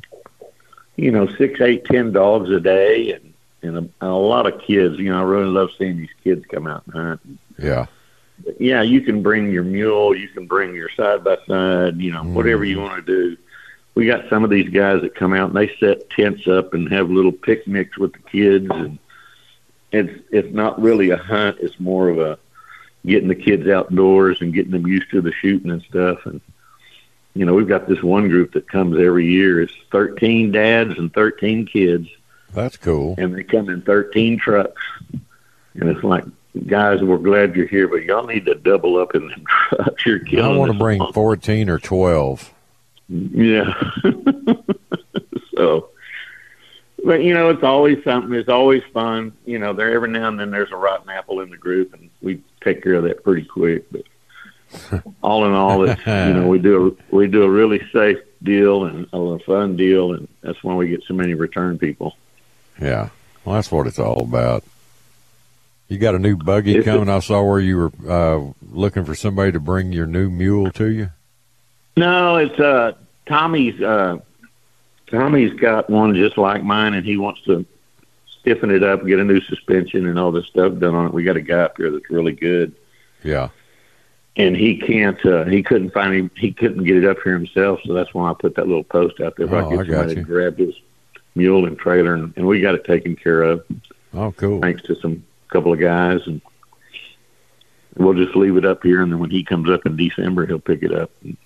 6, 8, 10 dogs a day, and a lot of kids. I really love seeing these kids come out and hunt.
Yeah.
But yeah, you can bring your mule, you can bring your side-by-side, whatever you want to do. We got some of these guys that come out and they set tents up and have little picnics with the kids, and it's not really a hunt. It's more of a getting the kids outdoors and getting them used to the shooting and stuff. And, we've got this one group that comes every year. It's 13 dads and 13 kids.
That's cool.
And they come in 13 trucks. And it's like, guys, we're glad you're here, but y'all need to double up in them trucks. You're killing us.
I want to bring 14 or 12.
Yeah. So, but it's always something. It's always fun. There every now and then there's a rotten apple in the group, and we take care of that pretty quick. But all in all, it's we do a really safe deal and a fun deal, and that's why we get so many return people.
Yeah, well, that's what it's all about. You got a new buggy coming. I saw where you were looking for somebody to bring your new mule to you.
No, it's Tommy's. Tommy's got one just like mine, and he wants to stiffen it up, get a new suspension and all this stuff done on it. We got a guy up here that's really good.
Yeah.
And he couldn't find him. He couldn't get it up here himself, so that's why I put that little post out there. If I could get somebody to grab his mule and trailer, and we got it taken care of.
Oh, cool.
Thanks to couple of guys, and we'll just leave it up here, and then when he comes up in December, he'll pick it up. And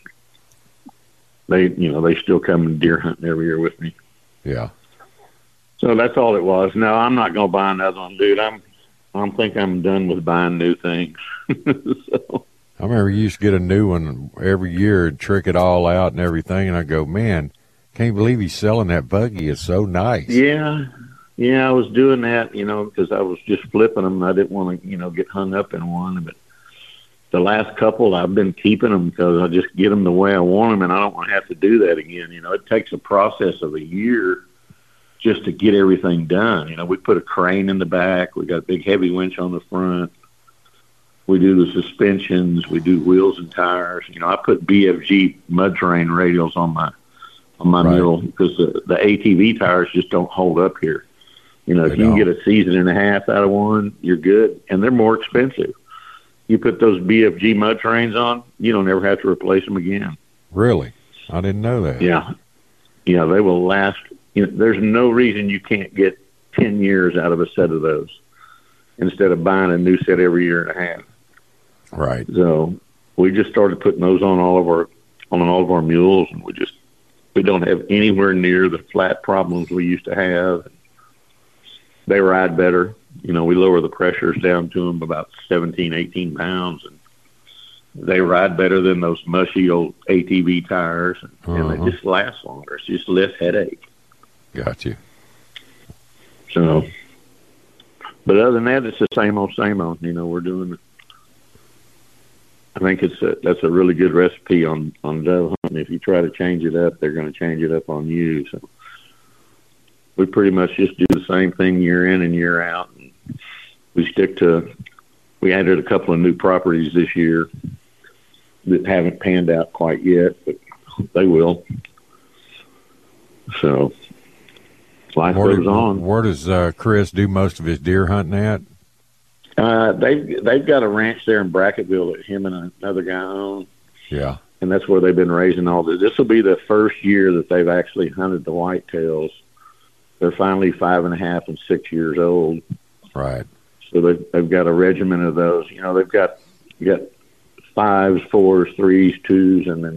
they still come and deer hunting every year with me.
Yeah.
So that's all it was. No, I'm not going to buy another one, dude. I think I'm done with buying new things. So
I remember you used to get a new one every year and trick it all out and everything, and I go, man, can't believe he's selling that buggy. It's so nice.
Yeah. Yeah, I was doing that, because I was just flipping them. I didn't want to, get hung up in one. But the last couple, I've been keeping them because I just get them the way I want them, and I don't want to have to do that again. It takes a process of a year just to get everything done. We put a crane in the back. We got a big heavy winch on the front. We do the suspensions. We do wheels and tires. I put BFG mud terrain radials on my mule because the ATV tires just don't hold up here. If you can get a season and a half out of one, you're good, and they're more expensive. You put those BFG mud terrains on, you don't ever have to replace them again.
Really? I didn't know that.
Yeah. Yeah, they will last. There's no reason you can't get 10 years out of a set of those instead of buying a new set every year and a half.
Right.
So we just started putting those on all of our mules, and we don't have anywhere near the flat problems we used to have. They ride better. We lower the pressures down to them about 17, 18 pounds, and they ride better than those mushy old ATV tires, and they just last longer. It's just less headache.
Got you.
So, but other than that, it's the same old, same old. We're doing. I think that's a really good recipe on dove hunting. If you try to change it up, they're going to change it up on you. So we pretty much just do the same thing year in and year out. And we added a couple of new properties this year that haven't panned out quite yet, but they will. So life goes on.
Where does Chris do most of his deer hunting at?
They've got a ranch there in Brackettville that him and another guy own.
Yeah.
And that's where they've been raising all this. This will be the first year that they've actually hunted the whitetails. They're finally 5.5 and 6 years old.
Right.
So they've got a regimen of those. They've got 5s, 4s, 3s, 2s, and then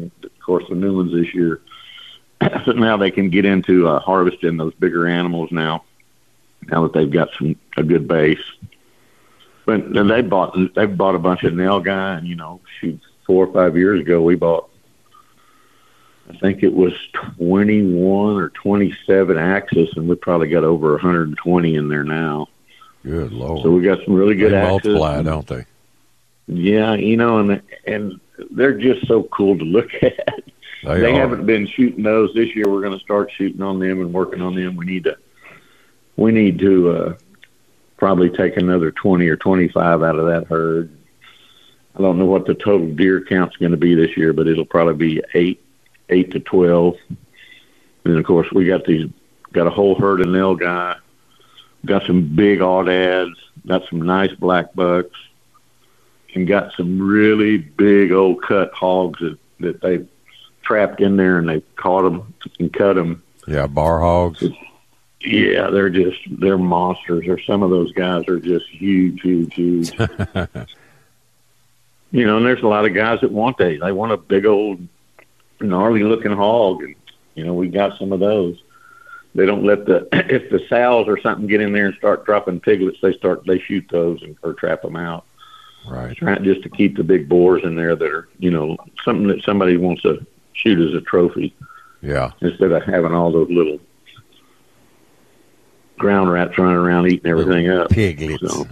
course, the new ones this year. So now they can get into harvesting those bigger animals now that they've got a good base. But they bought a bunch of Nilgai, and 4 or 5 years ago we bought, I think it was 21 or 27 axis, and we probably got over 120 in there now.
Good Lord!
So we got some really good axis.
They multiply, don't they?
Yeah, and they're just so cool to look at. They haven't been shooting those this year. We're going to start shooting on them and working on them. We need to probably take another 20 or 25 out of that herd. I don't know what the total deer count's going to be this year, but it'll probably be 8 to 12. And of course, we got a whole herd of Nilgai, got some big audads, got some nice black bucks, and got some really big old cut hogs that they trapped in there, and they caught them and cut them.
Yeah, bar hogs.
Yeah, they're monsters. Or some of those guys are just huge. And there's a lot of guys that want that. They want a big old gnarly looking hog, and we got some of those. They don't let if the sows or something get in there and start dropping piglets, they shoot those or trap them out.
Right.
Trying just to keep the big boars in there that are, something that somebody wants to shoot as a trophy.
Yeah.
Instead of having all those little ground rats running around eating everything up.
Piglets.
So.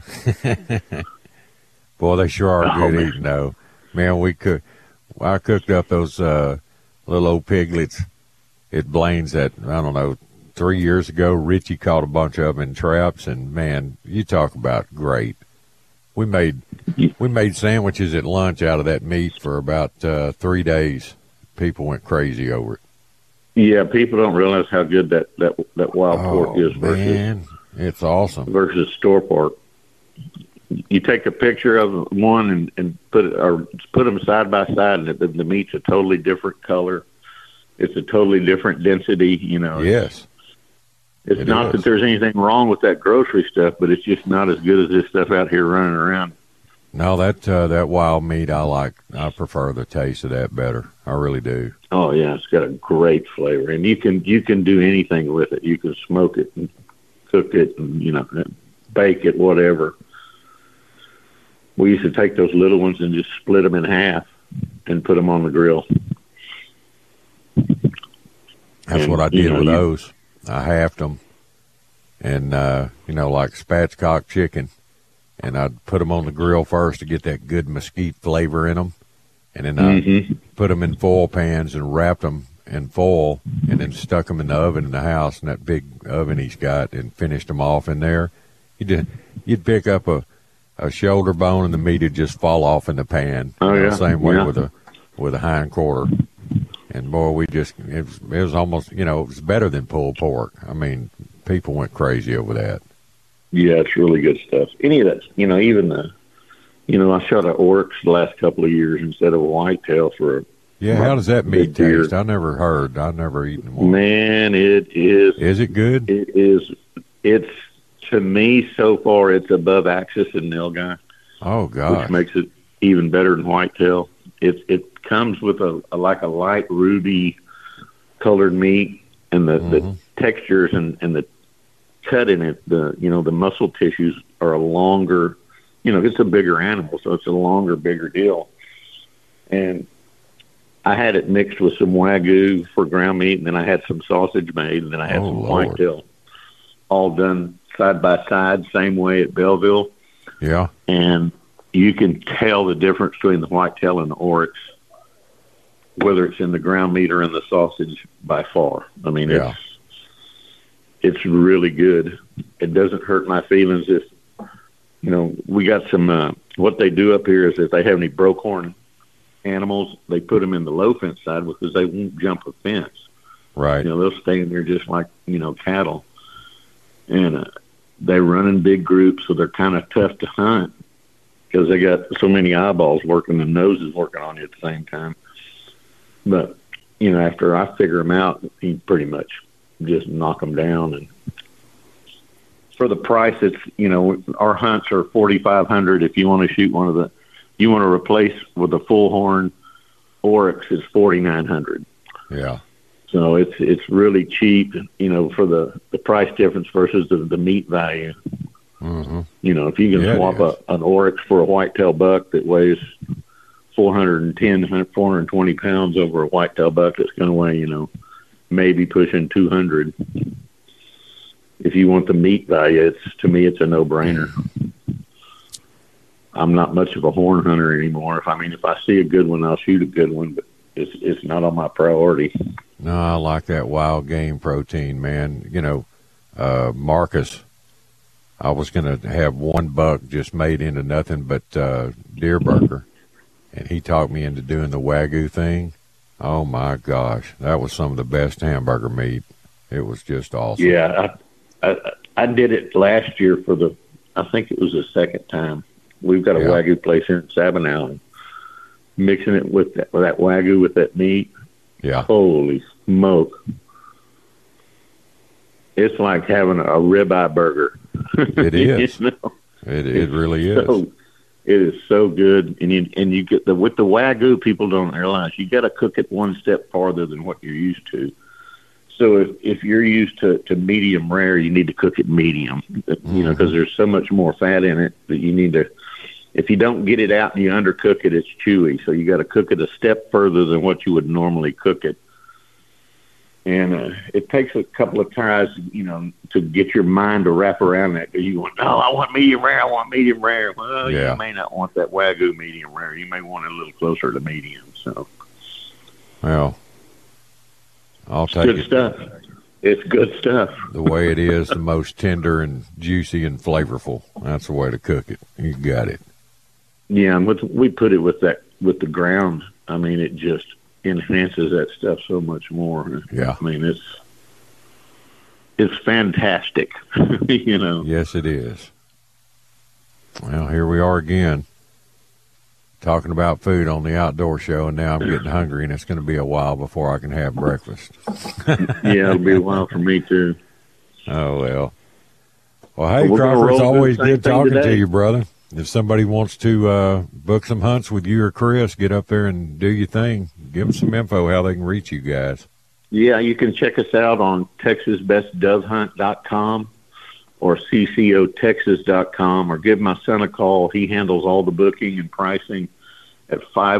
Boy, they sure are good eating, though. Man, I cooked up those little old piglets at Blaine's I don't know, 3 years ago. Richie caught a bunch of them in traps, and, man, you talk about great. We made sandwiches at lunch out of that meat for about 3 days. People went crazy over it.
Yeah, people don't realize how good that wild pork is versus
it's awesome
versus store pork. You take a picture of one and put them side by side, and the meat's a totally different color. It's a totally different density.
Yes.
It's not that there's anything wrong with that grocery stuff, but it's just not as good as this stuff out here running around.
No, that wild meat I like. I prefer the taste of that better. I really do.
Oh yeah, it's got a great flavor, and you can do anything with it. You can smoke it and cook it, and bake it, whatever. We used to take those little ones and just split them in half and put them on the grill.
That's what I did with those. I halved them, and like spatchcock chicken, and I'd put them on the grill first to get that good mesquite flavor in them, and then I put them in foil pans and wrapped them in foil, and then stuck them in the oven in the house, in that big oven he's got, and finished them off in there. You'd pick up a shoulder bone, and the meat would just fall off in the pan.
Oh yeah,
same way with a hind quarter. And boy, it was almost, it was better than pulled pork. I mean, people went crazy over that.
Yeah, it's really good stuff. Any of that, even I shot an oryx the last couple of years instead of a whitetail for.
Yeah, how does that meat taste? I've never eaten one.
Man, it is.
Is it good?
It is. It's, to me, so far, it's above axis and Nilgai.
Oh, God.
Which makes it even better than whitetail. It comes with a light ruby colored meat, and the textures and the cut in it, the muscle tissues are a longer, it's a bigger animal, so it's a longer, bigger deal. And I had it mixed with some Wagyu for ground meat, and then I had some sausage made, and then I had some whitetail, all done side by side, same way at Belleville.
Yeah.
And you can tell the difference between the whitetail and the oryx, whether it's in the ground meat or in the sausage, by far. I mean, it's really good. It doesn't hurt my feelings if, we got some, what they do up here is if they have any broke-horn animals, they put them in the low fence side because they won't jump a fence.
Right.
They'll stay in there just like, cattle. And they run in big groups, so they're kind of tough to hunt because they got so many eyeballs working and noses working on you at the same time. But, after I figure them out, you pretty much just knock them down. And for the price, it's, our hunts are $4,500 if you want to shoot you want to replace with a full horn Oryx is $4,900.
Yeah.
So it's really cheap, for the price difference versus the meat value.
Mm-hmm.
If you can swap an Oryx for a whitetail buck that weighs 420 pounds over a whitetail buck that's going to weigh, maybe pushing 200. If you want the meat value, to me, it's a no-brainer. I'm not much of a horn hunter anymore. If I see a good one, I'll shoot a good one, but it's not on my priority.
No, I like that wild game protein, man. Marcus, I was going to have one buck just made into nothing but deer burger, and he talked me into doing the Wagyu thing. Oh, my gosh. That was some of the best hamburger meat. It was just awesome.
Yeah, I did it last year I think it was the second time. We've got a Wagyu place here in Sabinal. Mixing it with that Wagyu with that meat.
Yeah.
Holy smoke. It's like having a ribeye burger.
It is. It really is.
It is so good. And you get with the Wagyu, people don't realize you got to cook it one step farther than what you're used to. So if you're used to medium rare, you need to cook it medium, because there's so much more fat in it that you need to. If you don't get it out and you undercook it, it's chewy. So you got to cook it a step further than what you would normally cook it. And it takes a couple of tries, to get your mind to wrap around that. Because you want, I want medium rare. Well, you may not want that Wagyu medium rare. You may want it a little closer to medium. So,
well, I'll take it.
Good stuff. It's good stuff.
The way it is, the most tender and juicy and flavorful. That's the way to cook it. You got it.
Yeah, and we put it with the ground. It just enhances that stuff so much more.
Yeah.
It's fantastic.
Yes, it is. Well, here we are again, talking about food on the Outdoor Show, and now I'm getting hungry, and it's going to be a while before I can have breakfast.
Yeah, it'll be a while for me, too.
Oh, well. Well, hey, Crocker, it's always good talking to you, brother. If somebody wants to book some hunts with you or Chris, get up there and do your thing. Give them some info how they can reach you guys.
Yeah, you can check us out on TexasBestDoveHunt.com or CCOTexas.com, or give my son a call. He handles all the booking and pricing at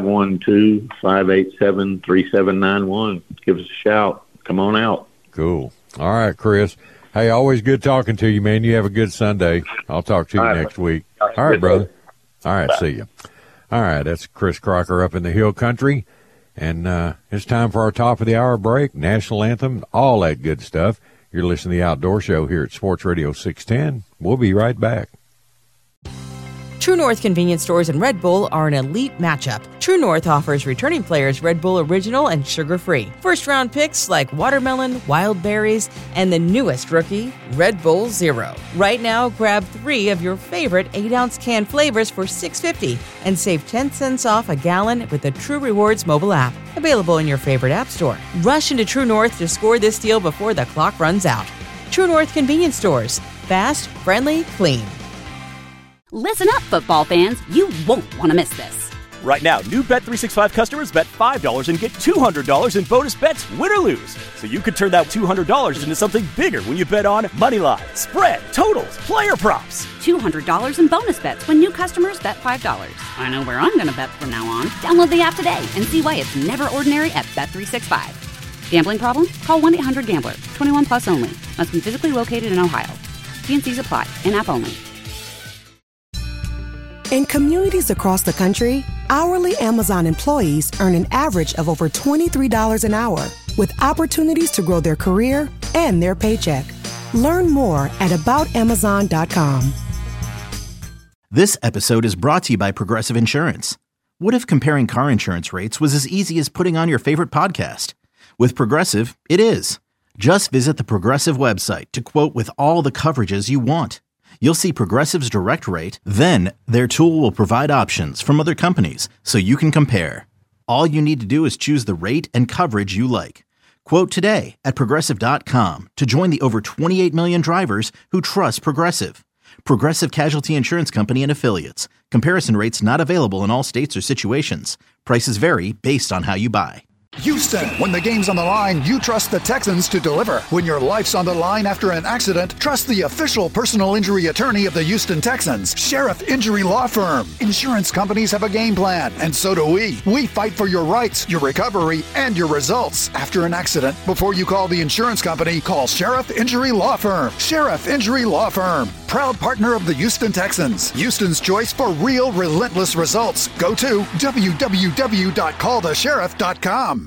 512-587-3791. Give us a shout. Come on out.
Cool. All right, Chris. Hey, always good talking to you, man. You have a good Sunday. I'll talk to you next week. All right, brother. All right, see you. All right, that's Chris Crocker up in the Hill Country. And it's time for our top of the hour break, national anthem, all that good stuff. You're listening to the Outdoor Show here at Sports Radio 610. We'll be right back.
True North convenience stores and Red Bull are an elite matchup. True North offers returning players Red Bull Original and sugar-free. First-round picks like watermelon, wild berries, and the newest rookie, Red Bull Zero. Right now, grab 3 of your favorite 8-ounce can flavors for $6.50 and save 10 cents off a gallon with the True Rewards mobile app. Available in your favorite app store. Rush into True North to score this deal before the clock runs out. True North convenience stores. Fast, friendly, clean.
Listen up, football fans. You won't want to miss this.
Right now, new Bet365 customers bet $5 and get $200 in bonus bets, win or lose. So you could turn that $200 into something bigger when you bet on moneyline, spread, totals, player props.
$200 in bonus bets when new customers bet $5. I know where I'm going to bet from now on. Download the app today and see why it's never ordinary at Bet365. Gambling problem? Call 1-800-GAMBLER. 21 plus only. Must be physically located in Ohio. T&Cs apply. In-app only.
In communities across the country, hourly Amazon employees earn an average of over $23 an hour, with opportunities to grow their career and their paycheck. Learn more at aboutamazon.com.
This episode is brought to you by Progressive Insurance. What if comparing car insurance rates was as easy as putting on your favorite podcast? With Progressive, it is. Just visit the Progressive website to quote with all the coverages you want. You'll see Progressive's direct rate, then their tool will provide options from other companies so you can compare. All you need to do is choose the rate and coverage you like. Quote today at Progressive.com to join the over 28 million drivers who trust Progressive. Progressive Casualty Insurance Company and Affiliates. Comparison rates not available in all states or situations. Prices vary based on how you buy.
Houston, when the game's on the line, you trust the Texans to deliver. When your life's on the line after an accident, trust the official personal injury attorney of the Houston Texans, Sheriff Injury Law Firm. Insurance companies have a game plan, and so do we. We fight for your rights, your recovery, and your results. After an accident, before you call the insurance company, call Sheriff Injury Law Firm. Sheriff Injury Law Firm, proud partner of the Houston Texans. Houston's choice for real, relentless results. Go to www.callthesheriff.com.